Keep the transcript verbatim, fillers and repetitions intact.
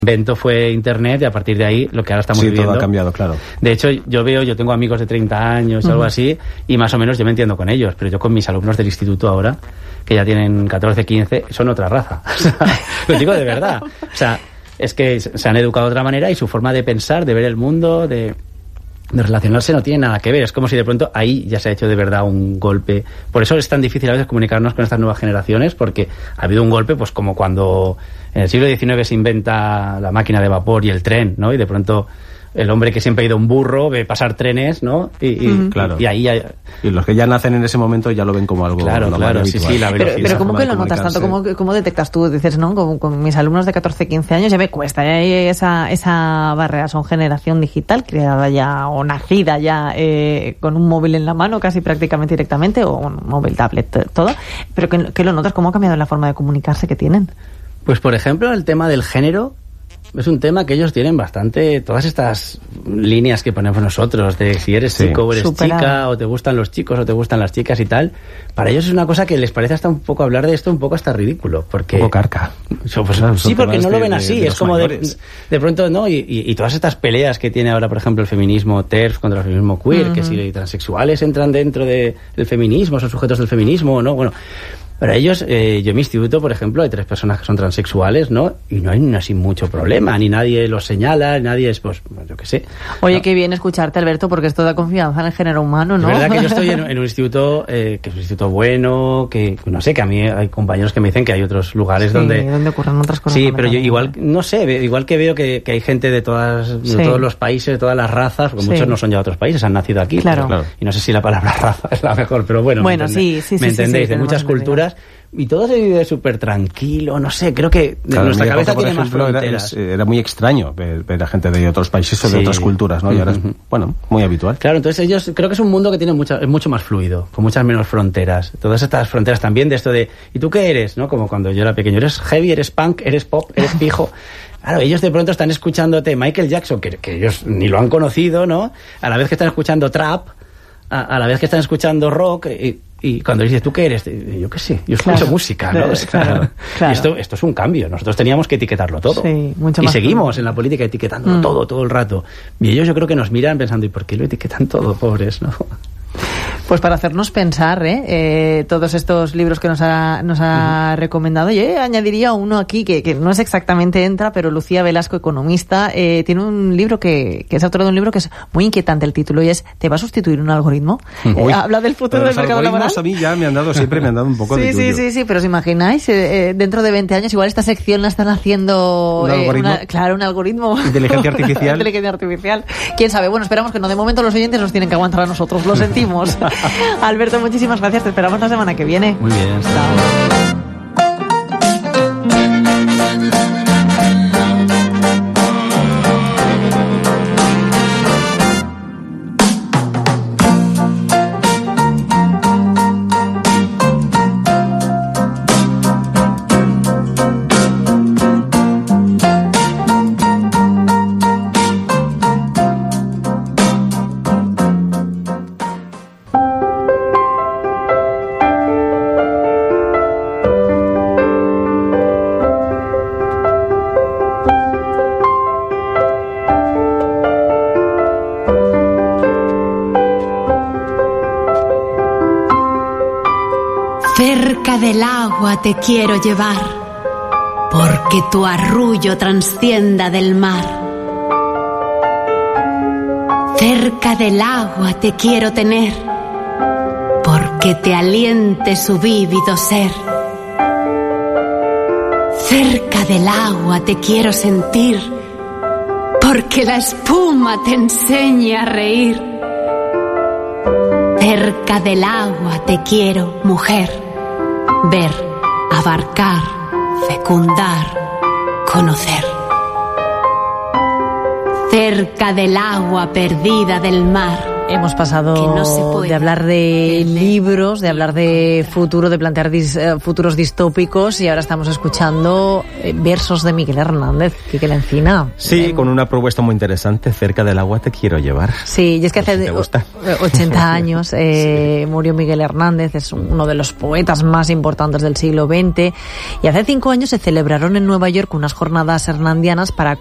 invento fue Internet y a partir de ahí lo que ahora estamos sí, viviendo. Sí, todo ha cambiado, claro. De hecho, yo veo, yo tengo amigos de treinta años, uh-huh. algo así, y más o menos yo me entiendo con ellos, pero yo con mis alumnos del instituto ahora, que ya tienen catorce, quince, son otra raza. O sea, lo digo de verdad. O sea, es que se han educado de otra manera y su forma de pensar, de ver el mundo, de... de relacionarse no tiene nada que ver. Es como si de pronto ahí ya se ha hecho de verdad un golpe. Por eso es tan difícil a veces comunicarnos con estas nuevas generaciones, porque ha habido un golpe, pues como cuando en el siglo diecinueve se inventa la máquina de vapor y el tren, ¿no? Y de pronto el hombre que siempre ha ido en burro ve pasar trenes, ¿no? Y, y, mm. claro. y ahí ya... Y los que ya nacen en ese momento ya lo ven como algo claro, claro, sí, sí, la velocidad. Pero, pero ¿cómo que lo notas tanto? ¿Cómo, cómo detectas tú? Dices, ¿no? Con, con mis alumnos de catorce, quince años ya me cuesta, ya hay esa, esa barrera. Son generación digital creada ya o nacida ya eh, con un móvil en la mano casi prácticamente directamente, o un móvil, tablet, todo. Pero ¿qué, qué lo notas? ¿Cómo ha cambiado la forma de comunicarse que tienen? Pues por ejemplo el tema del género es un tema que ellos tienen bastante, todas estas líneas que ponemos nosotros de si eres sí. chico o eres Superado. chica, o te gustan los chicos o te gustan las chicas y tal, para ellos es una cosa que les parece hasta un poco hablar de esto un poco hasta ridículo, porque... Un poco carca. So, pues, son, sí, porque no lo ven así, de, de es como de, de pronto, ¿no? Y, y, y todas estas peleas que tiene ahora, por ejemplo, el feminismo TERF contra el feminismo queer, uh-huh. que si transexuales entran dentro de, del feminismo, son sujetos del feminismo, ¿no? Bueno... Para ellos, eh, yo en mi instituto, por ejemplo, hay tres personas que son transexuales, ¿no? Y no hay ni así mucho problema, ni nadie los señala, ni nadie es, pues, yo qué sé. Oye, no. Qué bien escucharte, Alberto, porque esto da confianza en el género humano, ¿no? Es verdad que yo estoy en, en un instituto, eh, que es un instituto bueno, que, no sé, que a mí hay compañeros que me dicen que hay otros lugares sí, donde... donde ocurren otras cosas. Sí, pero yo igual, no sé, igual que veo que, que hay gente de todas, sí. de todos los países, de todas las razas, porque sí. muchos no son ya de otros países, han nacido aquí. Claro. Pero, claro. Y no sé si la palabra raza es la mejor, pero bueno, bueno ¿me, sí, sí, ¿me sí, entendéis? Sí, sí, de muchas culturas... Y todo se vive súper tranquilo, no sé, creo que claro, nuestra cabeza época, tiene más ejemplo, fronteras. Era, era muy extraño ver, ver a gente de otros países o sí. de otras culturas, ¿no? Y ahora es, bueno, muy habitual. Claro, entonces ellos, creo que es un mundo que tiene mucha, es mucho más fluido, con muchas menos fronteras. Todas estas fronteras también de esto de, ¿y tú qué eres? ¿No? Como cuando yo era pequeño, ¿eres heavy, eres punk, eres pop, eres pijo? Claro, ellos de pronto están escuchándote Michael Jackson, que, que ellos ni lo han conocido, ¿no? A la vez que están escuchando trap, a, a la vez que están escuchando rock, y, y cuando dices, ¿tú qué eres? Yo qué sé, yo escucho claro, música, ¿no? Claro, claro, claro. Y esto, esto es un cambio, nosotros teníamos que etiquetarlo todo. Sí, mucho y más seguimos todo. En la política etiquetándolo mm. todo, todo el rato. Y ellos yo creo que nos miran pensando, ¿y por qué lo etiquetan todo, pobres, no? Pues para hacernos pensar, ¿eh? Eh, todos estos libros que nos ha, nos ha uh-huh. recomendado, yo eh, añadiría uno aquí que, que no es exactamente entra, pero Lucía Velasco, economista, eh, tiene un libro que, que es autora de un libro que es muy inquietante el título y es ¿te va a sustituir un algoritmo? Eh, habla del futuro del mercado laboral. A mí ya me han dado, siempre me han dado un poco sí, de sí, sí, sí, sí, pero os imagináis, eh, dentro de veinte años igual esta sección la están haciendo... ¿Un eh, algoritmo? Una, claro, un algoritmo. Inteligencia artificial. Inteligencia artificial. ¿Quién sabe? Bueno, esperamos que no. De momento los oyentes nos tienen que aguantar a nosotros, lo sentimos. Alberto, muchísimas gracias, te esperamos la semana que viene. Muy bien. Chao. Cerca del agua te quiero llevar, porque tu arrullo transcienda del mar. Cerca del agua te quiero tener, porque te aliente su vívido ser. Cerca del agua te quiero sentir, porque la espuma te enseñe a reír. Cerca del agua te quiero, mujer, ver, abarcar, fecundar, conocer. Cerca del agua perdida del mar, Hemos pasado que no se puede de hablar de libros, de hablar de futuro, de plantear dis, uh, futuros distópicos, y ahora estamos escuchando eh, versos de Miguel Hernández, Quique Lencina. Sí, eh, con una propuesta muy interesante, Cerca del agua te quiero llevar. Sí, y es que hace ¿Te gusta? ochenta años eh, sí. murió Miguel Hernández, es uno de los poetas más importantes del siglo veinte, y hace cinco años se celebraron en Nueva York unas jornadas hernandianas para